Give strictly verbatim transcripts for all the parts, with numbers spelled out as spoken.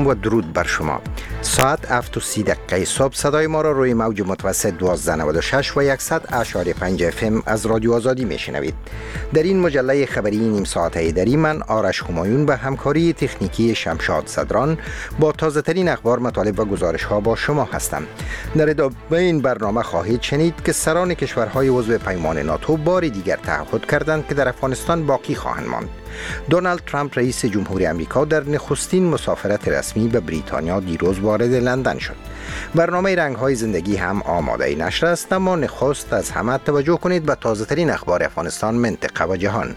و درود بر شما. ساعت هفت و سی دقیقه صبح صدای ما را روی موج متوسط دوازده نود و شش و صد اشاری پنج اف ام از رادیو آزادی میشنوید. در این مجله خبری نیم ساعته ایدری من آرش همایون به همکاری تکنیکی شمشاد صدران با تازه ترین اخبار، مطالب و گزارش ها با شما هستم. در ادامه این برنامه خواهید شنید که سران کشورهای عضو پیمان ناتو بار دیگر تعهد کردند که در افغانستان باقی خواهند ماند. دونالد ترامپ رئیس جمهوری آمریکا در نخستین مسافرت رسمی به بریتانیا دیروز وارد لندن شد. برنامه رنگ‌های زندگی هم آماده نشر است، اما نخست از همه توجه کنید به تازه ترین اخبار افغانستان، منطقه و جهان.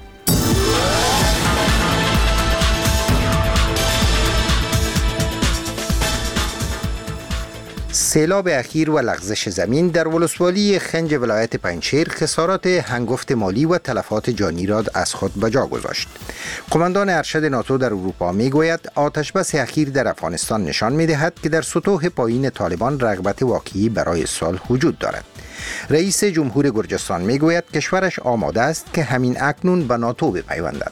سیلاب اخیر و لغزش زمین در ولسوالی خنج ولایت پنجشیر خسارات هنگفت مالی و تلفات جانی را از خود به جا گذاشت. قماندان ارشد ناتو در اروپا میگوید آتشبس اخیر در افغانستان نشان میدهد که در سطوح پایین طالبان رغبت واقعی برای صلح وجود دارد. رئیس جمهور گرجستان میگوید کشورش آماده است که همین اکنون به ناتو بپیوندد.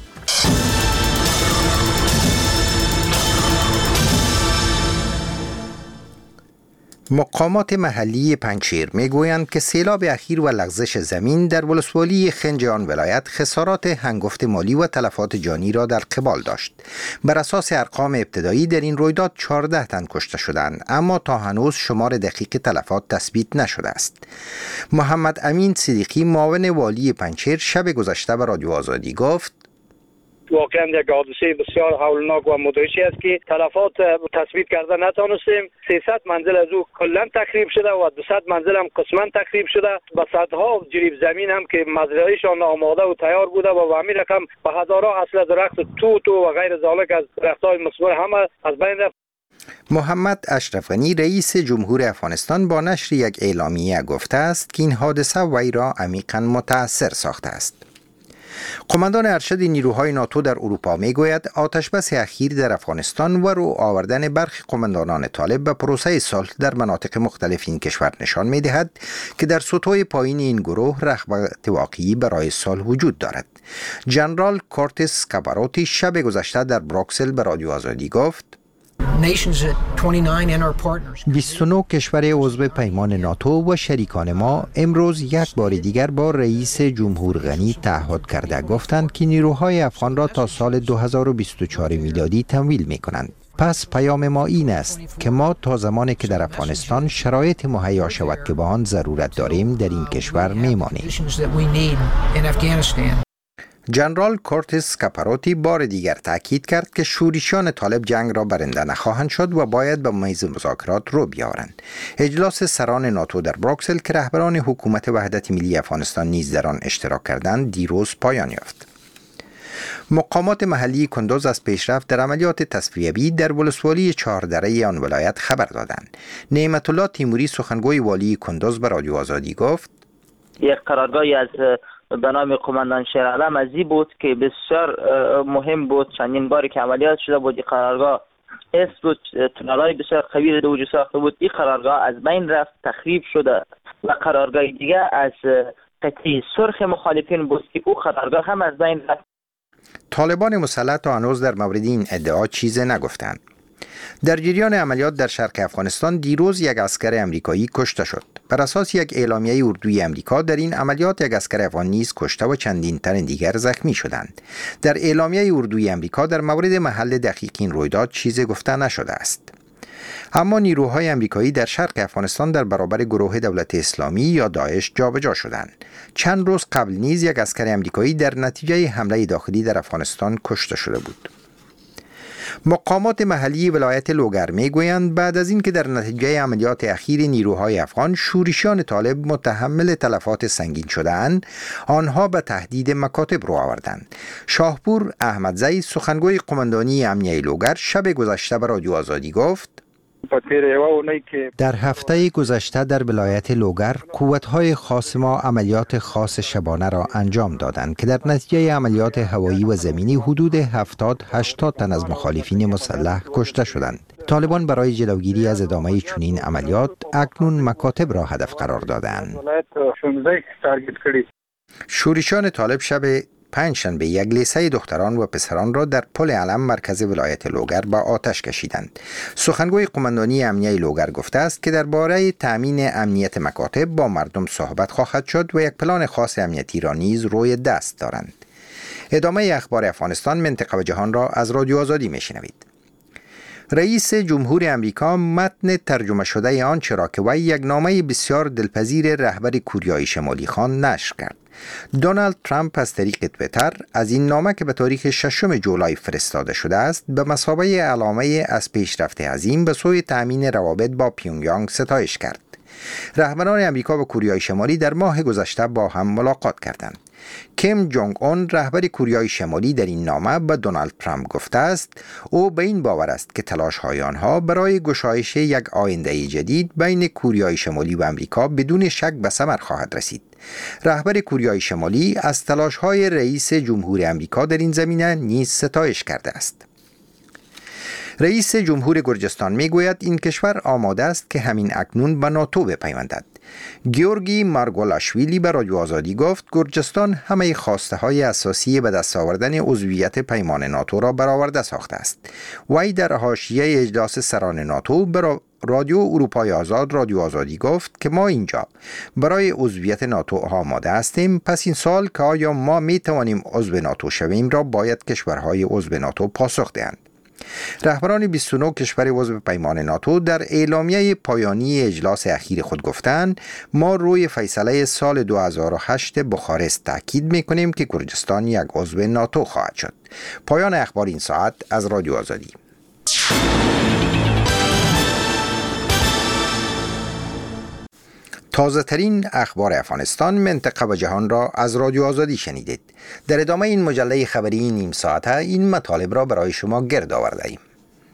مقامات محلی پنجشیر میگویند که سیلاب اخیر و لغزش زمین در ولسوالی خنج آن ولایت خسارات هنگفت مالی و تلفات جانی را در قبال داشت. بر اساس ارقام ابتدایی در این رویداد چهارده تن کشته شدند، اما تا هنوز شمار دقیق تلفات تثبیت نشده است. محمد امین صدیقی معاون والی پنجشیر شب گذشته به رادیو آزادی گفت واقعا یک حادثه بسیار هولناک و مدهشی است که تلفات تثبیت کرده نتونستیم. سیصد منزل از او کلا تخریب شده و دویست منزل هم قسما تخریب شده. به صدها جریب زمین هم که مزرعهشان آماده و تیار بوده و به همین رقم به هزارها اصل درخت توت و غیر ذالک از درخت‌های مثمر همه از بین رفت. محمد اشرف غنی رئیس جمهور افغانستان با نشر یک اعلامیه گفته است که این حادثه وی را عمیقاً متأثر ساخته است. قماندان ارشد نیروهای ناتو در اروپا میگوید آتشبس اخیر در افغانستان و رو آوردن برخی قماندانان طالب به پروسه صلح در مناطق مختلف این کشور نشان میدهد که در سطوح پایین این گروه رغبت واقعی برای صلح وجود دارد. جنرال کورتس کاپاروتی شب گذشته در بروکسل به رادیو آزادی گفت بیست و نه کشور عضو پیمان ناتو و شریکان ما امروز یک بار دیگر با رئیس جمهور غنی تعهد کرده گفتند که نیروهای افغان را تا سال دو هزار و بیست و چهار میلادی تمویل می کنند. پس پیام ما این است که ما تا زمانی که در افغانستان شرایط مهیا شود که به آن ضرورت داریم در این کشور می مانیم. جنرال کورتس کاپاروتی بار دیگر تاکید کرد که شورشیان طالب جنگ را برنده نخواهند شد و باید به میز مذاکرات رو بیاورند. اجلاس سران ناتو در بروکسل که رهبران حکومت وحدت ملی افغانستان نیز در آن اشتراک کردند دیروز پایان یافت. مقامات محلی کندوز از پیشرفت در عملیات تصفیه‌ای در ولسوالی چهاردره آن ولایت خبر دادند. نعمت الله تیموری سخنگوی والی کندوز به رادیو آزادی گفت یک قرارگاهی از به نام قماندان شیرعلم ازی بود که بسیار مهم بود. چندین باری که عملیات شده بود این قرارگاه اس بود، تونل‌های بسیار قوی رو وجود ساخته بود. این قرارگاه از بین رفت، تخریب شده و قرارگاه دیگه از قطعی سرخ مخالفین بود که او قرارگاه هم از بین رفت. طالبان مسلح تا هنوز در مورد این ادعا چیزی نگفتند. در جریان عملیات در شرق افغانستان دیروز یک عسکر امریکایی کشته شد. بر اساس یک اعلامیه اردوی امریکا در این عملیات یک عسکر افغان نیز کشته و چندین تن دیگر زخمی شدند. در اعلامیه اردوی امریکا در مورد محل دقیق این رویداد چیزی گفته نشده است. اما نیروهای امریکایی در شرق افغانستان در برابر گروه دولت اسلامی یا داعش جابجا شدند. چند روز قبل نیز یک عسکر امریکایی در نتیجه حمله داخلی در افغانستان کشته شده بود. مقامات محلی ولایت لوگر میگویند بعد از اینکه در نتیجه عملیات اخیر نیروهای افغان شورشیان طالب متحمل تلفات سنگین شده‌اند، آنها به تهدید مکاتب رو آوردند. شاهپور احمدزی سخنگوی قماندانی امنیه لوگر شب گذشته به رادیو آزادی گفت در هفته گذشته در ولایت لوگر قوت‌های خاص ما عملیات خاص شبانه را انجام دادند که در نتیجه عملیات هوایی و زمینی حدود هفتاد هشتاد تن از مخالفین مسلح کشته شدند. طالبان برای جلوگیری از ادامه چنین عملیات اکنون مکاتب را هدف قرار دادند. شورشیان طالب شب پنجشنبه یک لیسه دختران و پسران را در پل علم مرکز ولایت لوگر با آتش کشیدند. سخنگوی قماندانی امنیه لوگر گفته است که درباره تامین امنیت مکاتب با مردم صحبت خواهد شد و یک پلان خاص امنیتی را نیز روی دست دارند. ادامه اخبار افغانستان، منطقه و جهان را از رادیو آزادی میشنوید. رئیس جمهور امریکا متن ترجمه شده آنچه را که وی یک نامه بسیار دلپذیر رهبر کوریای شمالی خواند نشر کرد. دونالد ترامپ از طریق توییتر از این نامه که به تاریخ ششم جولای فرستاده شده است به مثابه علامه از پیشرفت عظیم به سوی تأمین روابط با پیونگیانگ ستایش کرد. رهبران امریکا و کوریای شمالی در ماه گذشته با هم ملاقات کردند. کیم جونگ اون رهبر کوریای شمالی در این نامه به دونالد ترامپ گفته است او به این باور است که تلاش‌های آنها برای گشایش یک آینده جدید بین کوریای شمالی و امریکا بدون شک به ثمر خواهد رسید. رهبر کوریای شمالی از تلاش‌های رئیس جمهور امریکا در این زمینه نیز ستایش کرده است. رئیس جمهور گرجستان میگوید این کشور آماده است که همین اکنون به ناتو بپیوندد. گیورگی مارگولاشویلی به رادیو آزادی گفت گرجستان همه خواسته های اساسی به دست آوردن عضویت پیمان ناتو را برآورده ساخته است. وی در حاشیه اجلاس سران ناتو به رادیو اروپای آزاد رادیو آزادی گفت که ما اینجا برای عضویت ناتو آماده هستیم، پس این سال که آیا ما می توانیم عضو ناتو شویم را باید کشورهای عضو ناتو پاسخ دهند. رهبران بیست و نه کشور عضو پیمان ناتو در اعلامیه پایانی اجلاس اخیر خود گفتند ما روی فیصله سال دو هزار و هشت بخارست تاکید می‌کنیم که گرجستان یک عضو ناتو خواهد شد. پایان اخبار این ساعت از رادیو آزادی. تازه ترین اخبار افغانستان، منطقه و جهان را از رادیو آزادی شنیدید. در ادامه این مجله خبری نیم ساعته این مطالب را برای شما گرد آورده ایم.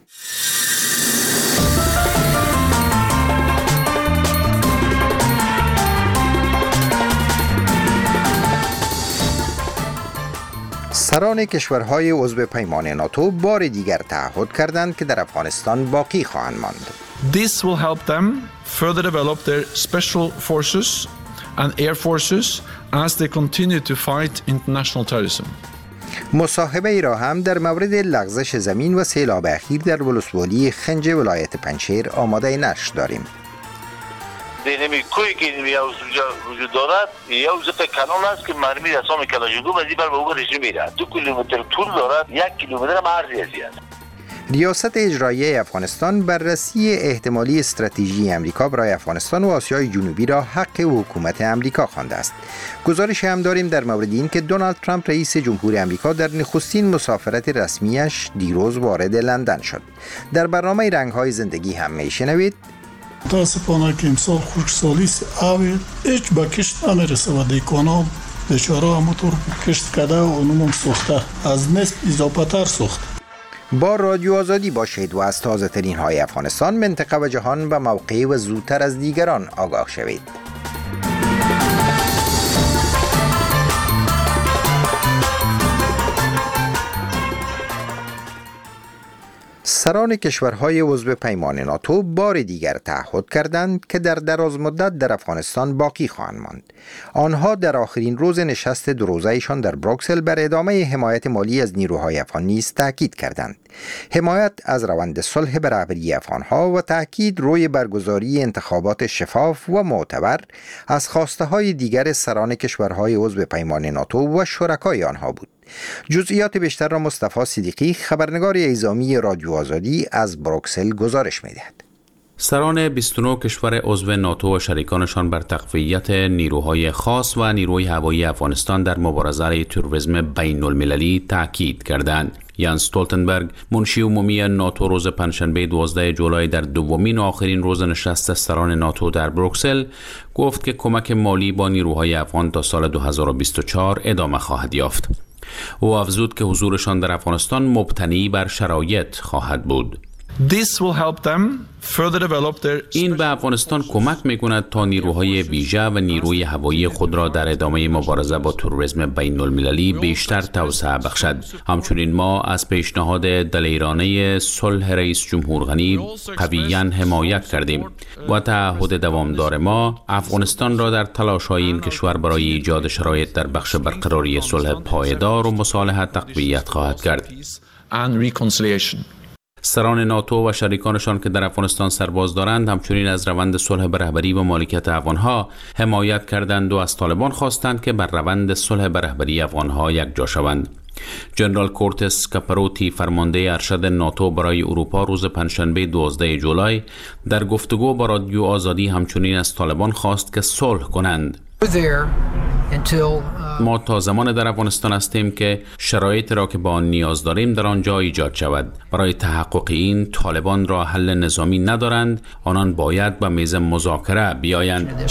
سران کشورهای عضو پیمان ناتو بار دیگر تعهد کردند که در افغانستان باقی خواهند ماند. This will help them further develop their special forces and air forces as they continue to fight international terrorism. مصاحبه ای را هم در مورد لغزش زمین و سیلاب اخیر در ولسوالی خنج ولایت پنجشیر آماده نشر داریم. دینمی کوی که اینجا وجود دارد یا وزت کانون است که مرمی رسام کلاژگو بازی بر به او رژیم میره. دو کیلومتر طول دارد، یک کیلومتر هم عرضی است. ریاست اجرایی افغانستان بررسی احتمالی استراتژی امریکا برای افغانستان و آسیای جنوبی را حق حکومت امریکا خوانده است. گزارش هم داریم در مورد این که دونالد ترامپ رئیس جمهور امریکا در نخستین مسافرت رسمیش دیروز وارد لندن شد. در برنامه رنگ‌های زندگی هم میشنوید متاسفانه که امسال خشکسالی آوی هیچ به کشت نمیرسه و دیکانا بیچاره همونطور کشت کرده و اونم سوخته، از نصف اضافه تر سوخته. با رادیو آزادی باشید و از تازه ترین های افغانستان، منطقه و جهان و موقعی و زودتر از دیگران آگاه شوید. سران کشورهای عضو پیمان ناتو بار دیگر تعهد کردند که در دراز مدت در افغانستان باقی خواهند ماند. آنها در آخرین روز نشست دو روزه‌ایشان در بروکسل بر ادامه حمایت مالی از نیروهای افغان نیز تاکید کردند. حمایت از روند صلح به رهبری افغانها و تاکید روی برگزاری انتخابات شفاف و معتبر از خواسته‌های دیگر سران کشورهای عضو پیمان ناتو و شرکای آنها بود. جزئیات بیشتر را مصطفی صدیقی، خبرنگار ایزامی رادیو آزادی از بروکسل گزارش می‌دهد. سران بیست و نه کشور عضو ناتو و شریکانشان بر تقویت نیروهای خاص و نیروی هوایی افغانستان در مبارزه تروریسم بین المللی تاکید کردند. یانس استولتنبرگ، منشی عمومی ناتو، روز پنجشنبه دوازده جولای در دومین و آخرین روز نشست سران ناتو در بروکسل گفت که کمک مالی با نیروهای افغان تا سال دو هزار و بیست و چهار ادامه خواهد یافت. او افزود که حضورشان در افغانستان مبتنی بر شرایط خواهد بود. This will help them further develop their این به افغانستان کمک میکند تا نیروهای ویژه و نیروی هوایی خود را در ادامه مبارزه با تروریسم بین المللی بیشتر توسعه بخشد. همچنین ما از پیشنهاد دلیرانه صلح رئیس جمهور غنی قویاً حمایت کردیم و تعهد دوامدار ما افغانستان را در تلاش‌های این کشور برای ایجاد شرایط در بخش برقراری صلح پایدار و مصالحه تقویت خواهد کرد. سران ناتو و شریکانشان که در افغانستان سرباز دارند همچنین از روند صلح به رهبری و مالکیت افغانها حمایت کردند و از طالبان خواستند که بر روند صلح به رهبری افغانها یکجا شوند. جنرال کورتس کاپروتی فرمانده ارشد ناتو برای اروپا روز پنجشنبه دوازده جولای در گفتگو با رادیو آزادی همچنین از طالبان خواست که صلح کنند. ما تا زمان در افغانستان هستیم که شرایط را که با آن نیاز داریم در آنجا ایجاد شود. برای تحقق این طالبان را حل نظامی ندارند، آنان باید به میز مذاکره بیایند.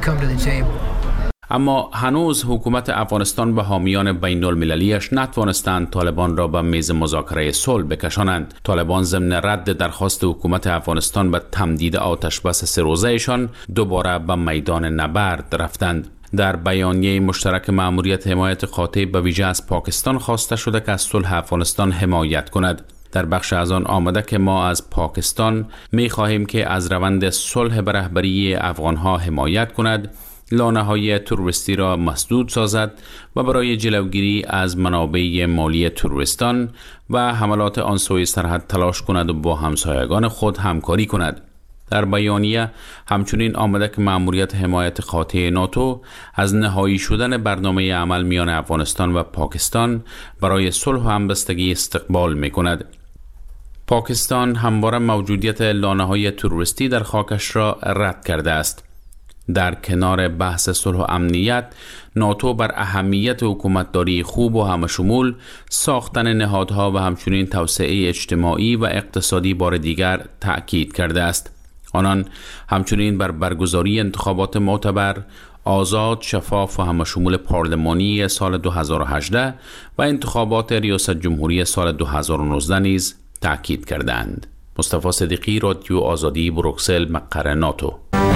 اما هنوز حکومت افغانستان به حامیان بین المللیش نتوانستند طالبان را به میز مذاکره صلح بکشانند. طالبان ضمن رد درخواست حکومت افغانستان به تمدید آتش بس سه روزه‌شان دوباره به میدان نبرد رفتند. در بیانیه مشترک مأموریت حمایت قاطع به ویژه از پاکستان خواسته شده که از صلح افغانستان حمایت کند. در بخش از آن آمده که ما از پاکستان می خواهیم که از روند صلح به رهبری افغانها حمایت کند، لانه‌های تروریستی را مسدود سازد و برای جلوگیری از منابع مالی تروریستان و حملات آن سوی سرحد تلاش کند و با همسایگان خود همکاری کند. در بیانیه همچنین آمده که مأموریت حمایت قاطع ناتو از نهایی شدن برنامه عمل میان افغانستان و پاکستان برای صلح و همبستگی استقبال می کند. پاکستان همواره موجودیت لانه‌های تروریستی در خاکش را رد کرده است. در کنار بحث صلح و امنیت، ناتو بر اهمیت حکومتداری خوب و همشمول، ساختن نهادها و همچنین توسعه اجتماعی و اقتصادی بار دیگر تأکید کرده است. آنان همچنین بر برگزاری انتخابات معتبر، آزاد، شفاف و همشمول پارلمانی سال دو هزار و هجده و انتخابات ریاست جمهوری سال دو هزار و نوزده نیز تأکید کردند. مصطفی صدیقی، رادیو آزادی، بروکسل، مقر ناتو.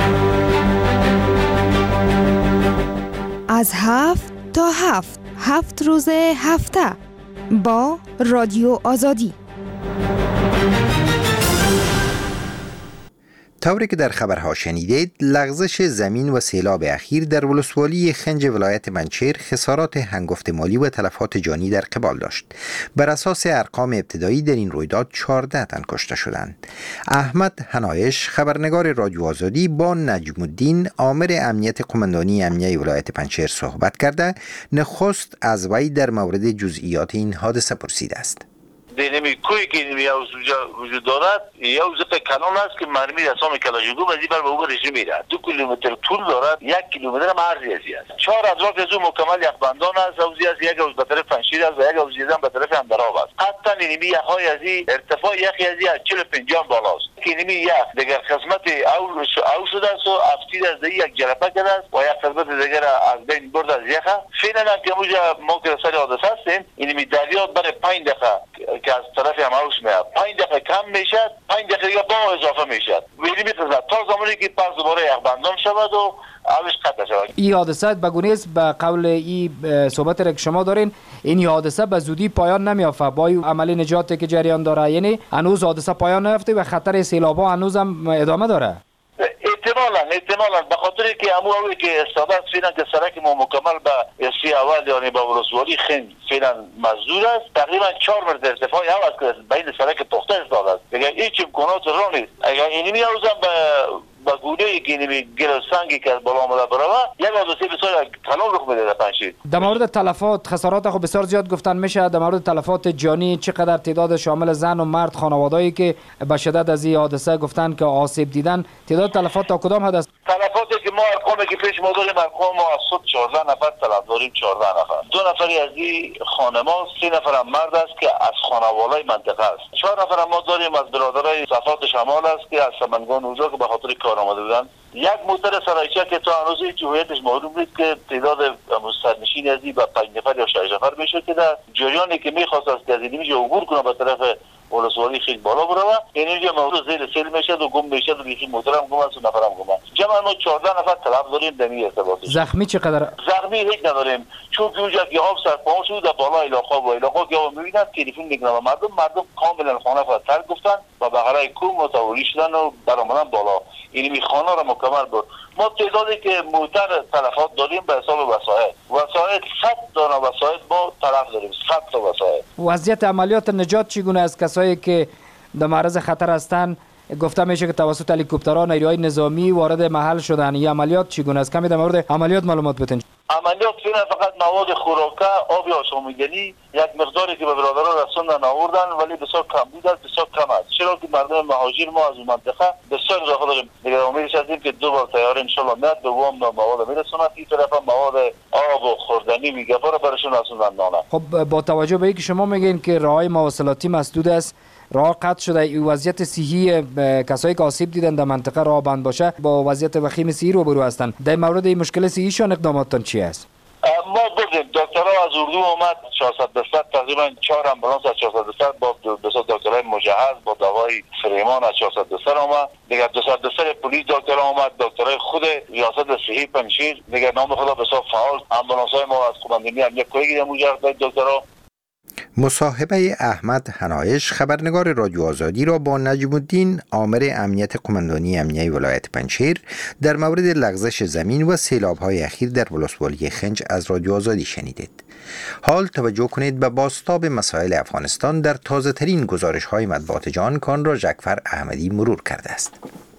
از هفت تا هفت هفت روز هفته با رادیو آزادی. طوری که در خبرها شنیدید، لغزش زمین و سیلاب اخیر در ولسوالی خنج ولایت منوچهر خسارات هنگفت مالی و تلفات جانی در قبال داشت. بر اساس ارقام ابتدایی در این رویداد چهارده تن کشته شدند. احمد حنایش، خبرنگار رادیو آزادی، با نجم الدین آمر امنیت قماندانی امنیه ولایت منوچهر صحبت کرده، نخست از وی در مورد جزئیات این حادثه پرسیده است. دینمی کوی که اینمی وجود دارد یا وزق کانون است که مرمی رسام کلاژگو و زیبر به او رژیم میرد. دو کیلومتر طول دارد، یک کیلومتر هم عرضی است. چهار اطراف از او مکمل یخبندان است، اوزی است، یک اوز به طرف پنشیر است و یک اوزی به طرف اندراب است. حتی اینمی یخهای از این ارتفاع یخی از این از چهل و پنجاه بالاست. که اینمی یک دیگر قسمت اول او شده است و افتید از یک جرپه کرده است و یک قسمت دیگر از بین برد از یخه. فعلا هم که ما که سر حادثه هستیم، اینمی دریا برای پنج دقیقه که از طرف هم اوش میاد، پنج دقیقه کم میشد، پنج دقیقه با اضافه میشد. ویلی میتونه تا زمانی که پس دوباره یخبندان شود و آبش قطع شود. این حادثه به گونه است، به قول این صحبت را که شما دارین، این حادثه به زودی پایان نمیافته با این عمل نجاتی که جریان داره، یعنی هنوز حادثه پایان نیافته و خطر سیلاب‌ها هنوز هم ادامه داره. احتمالاً احتمالاً به خاطر که امو اوی که استعداد فعلا که سرک ما مکمل به سی اول یعنی با ولسوالی خنج فعلا مزدور است، تقریبا چهار متر ارتفاع او است که بین سرک پخته استعداد است. اگر هیچ امکانات را نیست، اگر اینمی اوزم به با گونه که اینمی گل سنگی که بالا آمده برابر یک حادثه بسیار کلان رخ میده در پنجشیر. در مورد تلفات خسارات خو بسیار زیاد گفتن میشه. در مورد تلفات جانی چقدر تعداد شامل زن و مرد خانوادهایی که به شدت از این حادثه گفتن که آسیب دیدن، تعداد تلفات تا کدام حد است؟ تلفاتی که ما ارقامی که پیش ما داریم، ارقام ما از صد چهارده نفر تلف داریم. چهارده نفر، دو نفری از این خانمان، سه نفر هم مرد است که از خانواده‌های منطقه است. چهار نفر هم ما داریم از برادرای صفات شمال است که از سمنگان اونجا که به خاطر کار آمده بودن. یک موتر سرایچه که تا هنوز هیچ هویتش معلوم نیست که تعداد سرنشین از این به پنج نفر یا شش نفر میشه که در جریانی که میخواست از که از اینجا عبور کنه به طرف ولسوالی خیلی بالا بره و اینجا موضوع زیر سیل میشه و گم میشه و بیخی موتورم گم است و نفرم گم است. جمع ما چهارده نفر طلب داریم در این ارتباطی. زخمی چقدر؟ زخمی هیچ نداریم. چون که اونجا که آب سرپاهم شده در بالا علاقه و علاقه که آب میبینند تلفن میکنن و مردم مردم کاملا خانه را ترک گفتن و به غرای کوم متولی شدن و برآمدن بالا. این خانه را مکمل بود. ما تعدادی که موتر تلفات داریم به حساب وسایل. وسایل صد دانه وسایل ما طرف داریم. صد تا وسایل. وضعیت عملیات نجات چگونه است؟ کسایی که در معرض خطر هستند گفته میشه که توسط هلیکوپترها نیروهای نظامی وارد محل شدن. این عملیات چگونه است؟ کمی در مورد عملیات معلومات بدین. عملیات فعلا فقط مواد خوراکه، آب آشامیدنی، یک مقداری که به برادران رسوندن آوردن ولی بسیار کم بود است، بسیار کم است. چرا که مردم مهاجر ما از اون منطقه بسیار اضافه داریم. دیگه امیدش هستیم که دو بار تیار ان شاء الله میاد دوم مواد میرسونه. این طرف مواد آب و خوردنی میگه برای برشون رسوندن نانه. خب با توجه به اینکه شما میگین که راههای مواصلاتی مسدود است، راه قطع شده، وضعیت صحی کسایی که آسیب دیدن در منطقه راه بند باشه با وضعیت وخیم صحی روبرو هستند. در مورد این مشکل صحیشان اقداماتتان چی است؟ ما بودیم دکترها از اردو اومد چهارصد بستر تقریبا چهار امبولانس از چهارصد بستر با دو دکترای مجهز با دوای فریمان از چهارصد بستر اومد. دیگه دویست بستر پلیس دکترها اومد، دکترای خود ریاست صحی پنشیر دیگه نام خدا بسیار فعال. امبولانس‌های ما از قماندانی امنیت کوهی مجهز دکترها. مصاحبه احمد حنایش خبرنگار رادیو آزادی را با نجم الدین آمر امنیت قماندانی امنیه ولایت پنجشیر در مورد لغزش زمین و سیلاب‌های اخیر در ولسوالی خنج از رادیو آزادی شنیدید. حال توجه کنید به بازتاب مسائل افغانستان در تازه‌ترین گزارش‌های مطبوعات جهان کان را جعفر احمدی مرور کرده است.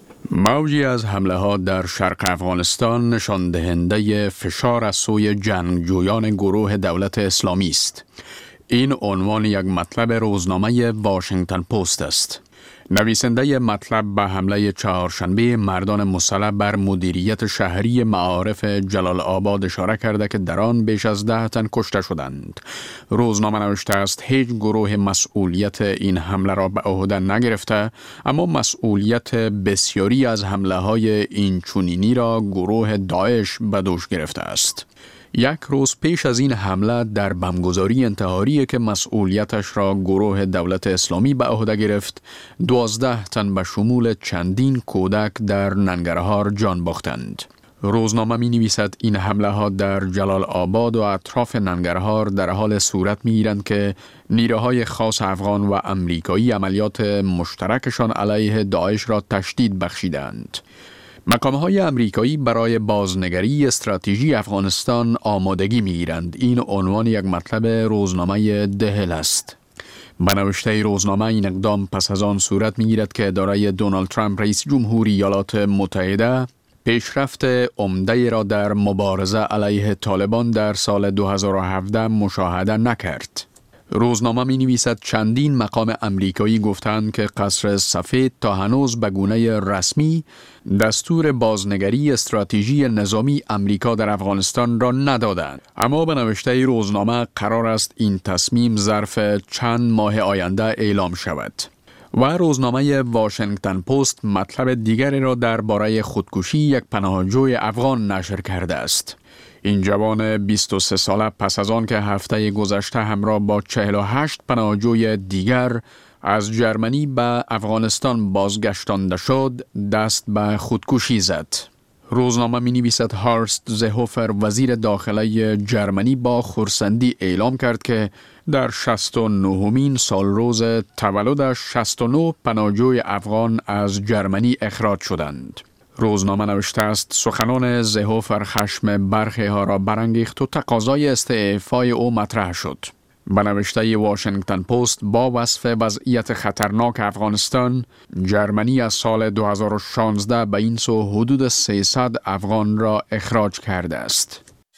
موجی از حمله ها در شرق افغانستان نشان دهنده فشار از سوی جنگجویان گروه دولت اسلامی است. این عنوان یک مطلب روزنامه واشنگتن پست است. نویسنده مطلب به حمله چهارشنبه مردان مسلح بر مدیریت شهری معارف جلال آباد اشاره کرده که در آن بیش از ده تن کشته شدند. روزنامه نوشته است هیچ گروه مسئولیت این حمله را به عهده نگرفته، اما مسئولیت بسیاری از حمله های این چنینی را گروه داعش به دوش گرفته است. یک روز پیش از این حمله در بمبگذاری انتحاری که مسئولیتش را گروه دولت اسلامی به عهده گرفت، دوازده تن به شمول چندین کودک در ننگرهار جان باختند. روزنامه می نویسد این حمله ها در جلال آباد و اطراف ننگرهار در حال صورت می گیرند که نیروهای خاص افغان و امریکایی عملیات مشترکشان علیه داعش را تشدید بخشیدند. مقام‌های امریکایی برای بازنگری استراتژی افغانستان آمادگی می‌گیرند. این عنوان یک مطلب روزنامه دهل است. به نوشته روزنامه این اقدام پس از آن صورت می‌گیرد که اداره دونالد ترامپ رئیس جمهوری ایالات متحده پیشرفت عمده را در مبارزه علیه طالبان در سال دو هزار و هفده مشاهده نکرد. روزنامه می نویسد چندین مقام امریکایی گفتند که قصر سفید تا هنوز به گونه رسمی دستور بازنگری استراتژی نظامی امریکا در افغانستان را ندادند، اما به نوشته روزنامه قرار است این تصمیم ظرف چند ماه آینده اعلام شود. و روزنامه واشنگتن پست مطلب دیگری را درباره خودکشی یک پناهجوی افغان نشر کرده است. این جوان بیست و سه ساله پس از آن که هفته گذشته همراه با چهل و هشت پناهجوی دیگر از جرمنی به افغانستان بازگشتانده شد، دست به خودکشی زد. روزنامه می نویسد هارست زهوفر وزیر داخله جرمنی با خرسندی اعلام کرد که در شصت و نهمین سال روز تولدش شصت و نه پناهجوی افغان از جرمنی اخراج شدند. روزنامه نوشته است سخنان زهوفر خشم برخی ها را برانگیخت و تقاضای استعفای او مطرح شد. به نوشته واشنگتن پست با وصف وضعیت خطرناک افغانستان، جرمنی از سال دو هزار و شانزده به این سو حدود سیصد افغان را اخراج کرده است.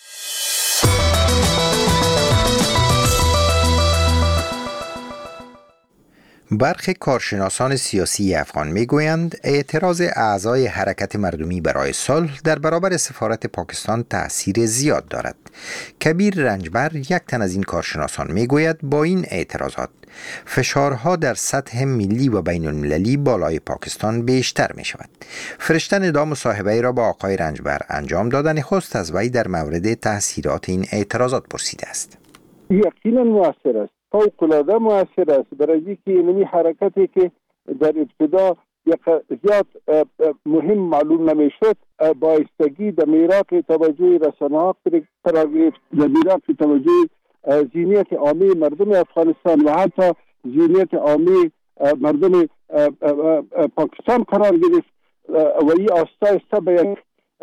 برخی کارشناسان سیاسی افغان میگویند اعتراض اعضای حرکت مردمی برای صلح در برابر سفارت پاکستان تأثیر زیاد دارد. کبیر رنجبر، یک تن از این کارشناسان، میگوید با این اعتراضات فشارها در سطح ملی و بین المللی بالای پاکستان بیشتر می شود. فرشته ندا مصاحبه را با آقای رنجبر انجام دادن نخست از وی در مورد تأثیرات این اعتراضات پرسیده است. یقینا مؤثر است. فوق العاده مؤثر است، برای اینکه این حرکتی که در ابتدا زیاد مهم معلوم نمیشد بایستگی در میراث توجه رسانه‌ها قرار گرفت، در میراث توجه ذهنیت عامه مردم افغانستان و حتی ذهنیت عامه مردم پاکستان قرار گرفت و این آستا آستا به یک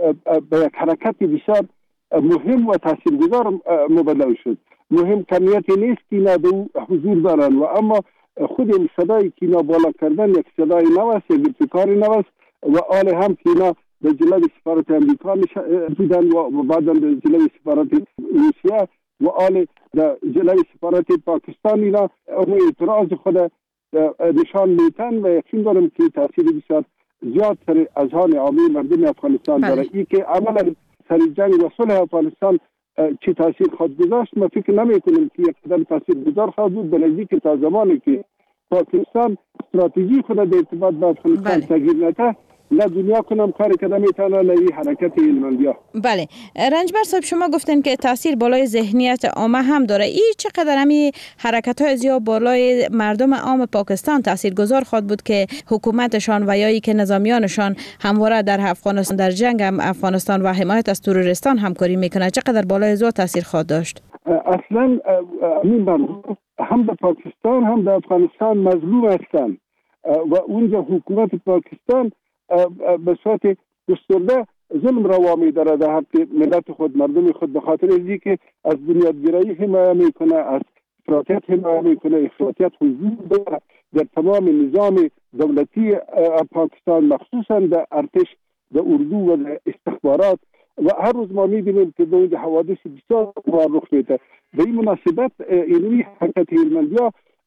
به یک حرکت بسیار مهم و تاثیرگذار مبدل شد. مهم کمیت نیست که اینا دو حضور دارن و اما خود این صدای که اینا بالا کردن یک صدای نو است، یک ابتکار نو است و آل هم که اینا به جلوی سفارت امریکا بودن و بعدا به جلوی سفارت روسیه و آل به جلوی سفارت پاکستان اینا اون اعتراض خود نشان میتن و یقین دارم که تاثیر بسیار زیاد سر اذهان عامه مردم افغانستان داره. این که عملا سر جنگ و صلح افغانستان چی تاثیر خود گذاشت ما فکر نمی کنیم که یک قدم تاثیر گذار خواهد بود، بلکه که تا زمانی که پاکستان استراتژی خود در ارتباط با افغانستان تغییر نده نه دنیا کنم کاری که نمیتونه نه این حرکت هلمندیا. بله رنجبر صاحب شما گفتن که تاثیر بالای ذهنیت عامه هم داره، این چقدر همی حرکت های زیاد بالای مردم عام پاکستان تاثیرگذار خواهد بود که حکومتشان و یا ای که نظامیانشان همواره در افغانستان در جنگ هم افغانستان و حمایت از تروریستان همکاری میکنه، چقدر بالای زیاد تاثیر خواهد داشت؟ اصلا همین هم در پاکستان هم در افغانستان مظلوم هستند و اونجا حکومت پاکستان به صورت گسترده ظلم روا می‌دارد در حق ملت خود، مردم خود، به خاطر اینکه که از بنیادگرایی حمایت میکنه، از افراطیت حمایت میکنه. افراطیت حضور داره در تمام نظام دولتی پاکستان، مخصوصا در ارتش، در اردو و در استخبارات و هر روز ما می‌بینیم که در حوادث بسیار رخ میده. به این مناسبت اینوی حرکت هلمندیا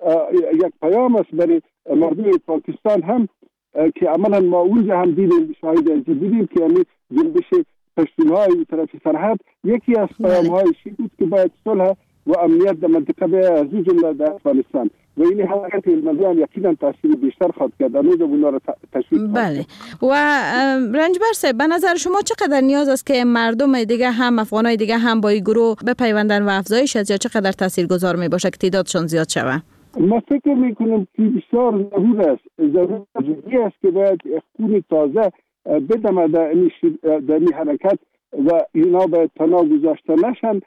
یک پیام است برای مردم پاکستان هم که عملا ما اونجا هم دیدیم، شاهد از دیدیم که یعنی جنبش پشتون‌های طرف سرحد یکی از پیام‌هایش بود که باید صلح و امنیت در منطقه به از این جمله در افغانستان و این حرکت هلمندی هم یقینا تاثیر بیشتر خواهد کرد. امید اونا را تشویق. بله و رنجبر صاحب به نظر شما چقدر نیاز است که مردم دیگه هم افغانای دیگه هم با این گروه بپیوندن و افزایش از یا چقدر تاثیرگذار می باشه که تعدادشان زیاد شود؟ ما فکر میکنم که بسیار ضرور است ضروری است که باید خون تازه بدم در این حرکت و اینا باید تنها گذاشته نشن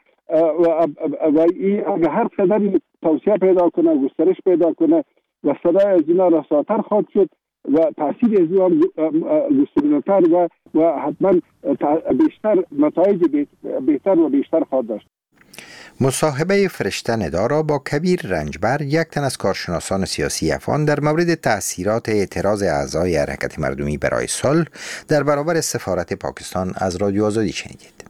و این هر قدر توسعه پیدا کنه، گسترش پیدا کنه و صدای از اینا رساتر خواهد شد و تاثیر از اینا گسترده‌تر و و حتما بیشتر نتایج بهتر و بیشتر خواهد داشت. مصاحبه فرشته ندا را با کبیر رنجبر، یک تن از کارشناسان سیاسی افغان، در مورد تأثیرات اعتراض اعضای حرکت مردمی برای صلح در برابر سفارت پاکستان از رادیو آزادی شنیدید.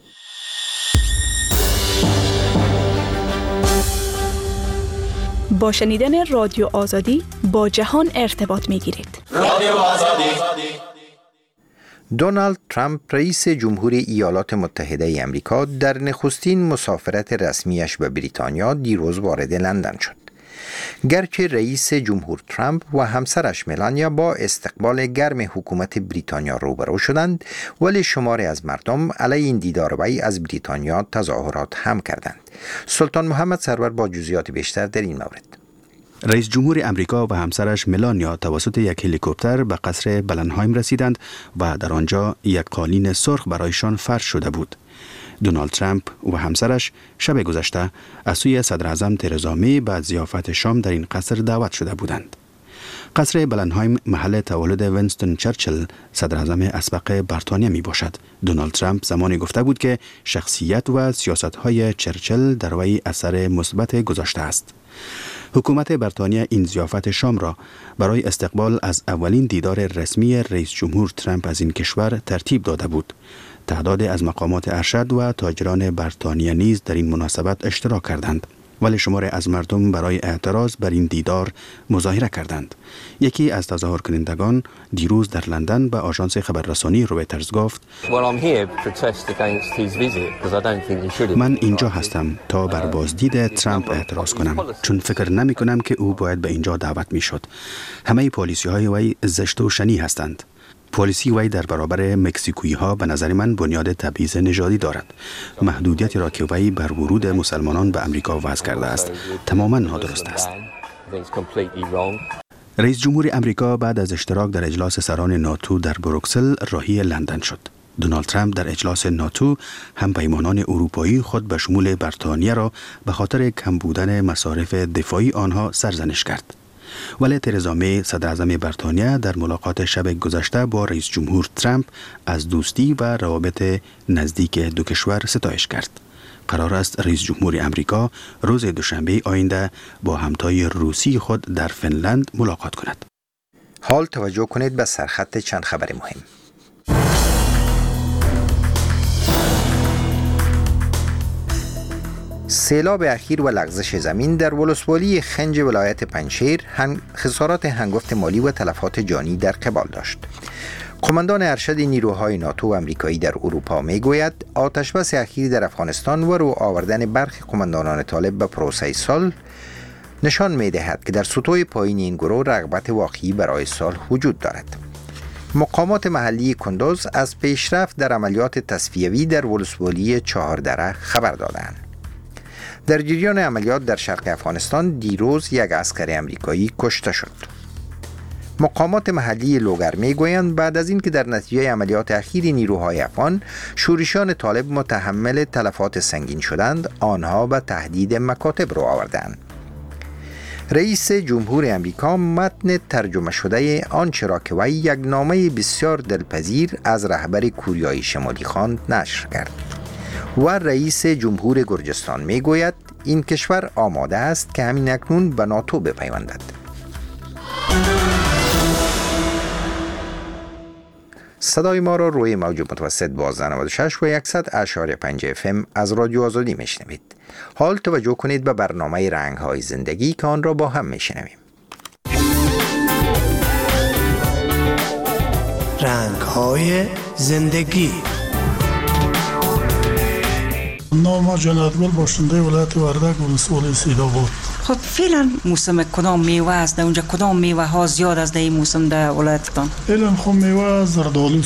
با شنیدن رادیو آزادی با جهان ارتباط می‌گیرید. رادیو آزادی. دونالد ترامپ رئیس جمهوری ایالات متحده ای آمریکا در نخستین مسافرت رسمیش به بریتانیا دیروز وارد لندن شد. گرچه رئیس جمهور ترامپ و همسرش ملانیا با استقبال گرم حکومت بریتانیا روبرو شدند، ولی شماری از مردم علیه این دیدار وی از بریتانیا تظاهرات هم کردند. سلطان محمد سرور با جزئیات بیشتر در این مورد. رئیس جمهور امریکا و همسرش ملانیا توسط یک هلیکوپتر به قصر بلنهایم رسیدند و در آنجا یک قالین سرخ برایشان فرش شده بود. دونالد ترامپ و همسرش شب گذشته از سوی صدر اعظم ترزا می به ضیافت شام در این قصر دعوت شده بودند. قصر بلنهایم محل تولد وینستون چرچیل صدر اعظم اسبق بریتانیا می باشد. دونالد ترامپ زمانی گفته بود که شخصیت و سیاست‌های چرچیل در وی اثر مثبت گذاشته است. حکومت بریتانیا این ضیافت شام را برای استقبال از اولین دیدار رسمی رئیس جمهور ترامپ از این کشور ترتیب داده بود. تعدادی از مقامات ارشد و تاجران بریتانیا نیز در این مناسبت اشتراک کردند، ولی شماری از مردم برای اعتراض بر این دیدار مظاهره کردند. یکی از تظاهر کنندگان دیروز در لندن به آژانس خبررسانی رویترز گفت: من اینجا هستم تا بر بازدید ترامپ اعتراض کنم، چون فکر نمی کنم که او باید به اینجا دعوت می شد. همه پالیسی های وی زشت و شنی هستند. پالیسی وی در برابر مکزیکویی ها به نظر من بنیاد تبعیض نژادی دارد. محدودیتی را که وی بر ورود مسلمانان به امریکا وضع کرده است تماما نادرست است. رئیس جمهور امریکا بعد از اشتراک در اجلاس سران ناتو در بروکسل راهی لندن شد. دونالد ترامپ در اجلاس ناتو هم پیمانان اروپایی خود به شمول بریتانیا را به خاطر کم بودن مصارف دفاعی آنها سرزنش کرد. ولی ترزا می صدر اعظم بریتانیا در ملاقات شب گذشته با رئیس جمهور ترامپ از دوستی و روابط نزدیک دو کشور ستایش کرد. قرار است رئیس جمهور امریکا روز دوشنبه آینده با همتای روسی خود در فنلند ملاقات کند. حال توجه کنید به سرخط چند خبر مهم. سیلاب اخیر و لغزش زمین در ولسوالی خنج ولایت پنجشیر خسارات هنگفت مالی و تلفات جانی در قبال داشت. قماندان ارشد نیروهای ناتو و امریکایی در اروپا میگوید آتشبس اخیر در افغانستان و رو آوردن برخی قماندانان طالب به پروسه صلح نشان میدهد که در سطوح پایین این گروه رغبت واقعی برای صلح وجود دارد. مقامات محلی کندوز از پیشرفت در عملیات تصفیوی در ولسوالی چهاردره خبر دادند. در جریان عملیات در شرق افغانستان دیروز یک عسکر امریکایی کشته شد. مقامات محلی لوگر میگویند بعد از اینکه در نتیجه عملیات اخیر نیروهای افغان شورشیان طالب متحمل تلفات سنگین شدند، آنها به تهدید مکاتب رو آوردند. رئیس جمهور امریکا متن ترجمه شده آنچه را که وی یک نامه بسیار دلپذیر از رهبر کوریای شمالی خواند نشر کرد و رئیس جمهور گرجستان میگوید این کشور آماده است که همین اکنون به ناتو بپیوندد. صدای ما را روی موج متوسط بازده نود و شش و صد اشاری پنج اف ام از رادیو آزادی میشنوید. حال توجه کنید به برنامه رنگ های زندگی که آن را با هم میشنویم. رنگ های زندگی. نام جنتگل باشنده ولایت وردک ولسوالی سیدآباد. خب فعلا موسم کدام میوه است؟ در اونجا کدام میوه ها زیاد است در این موسم در ولایتتان؟ فعلا خب میوه زردآلو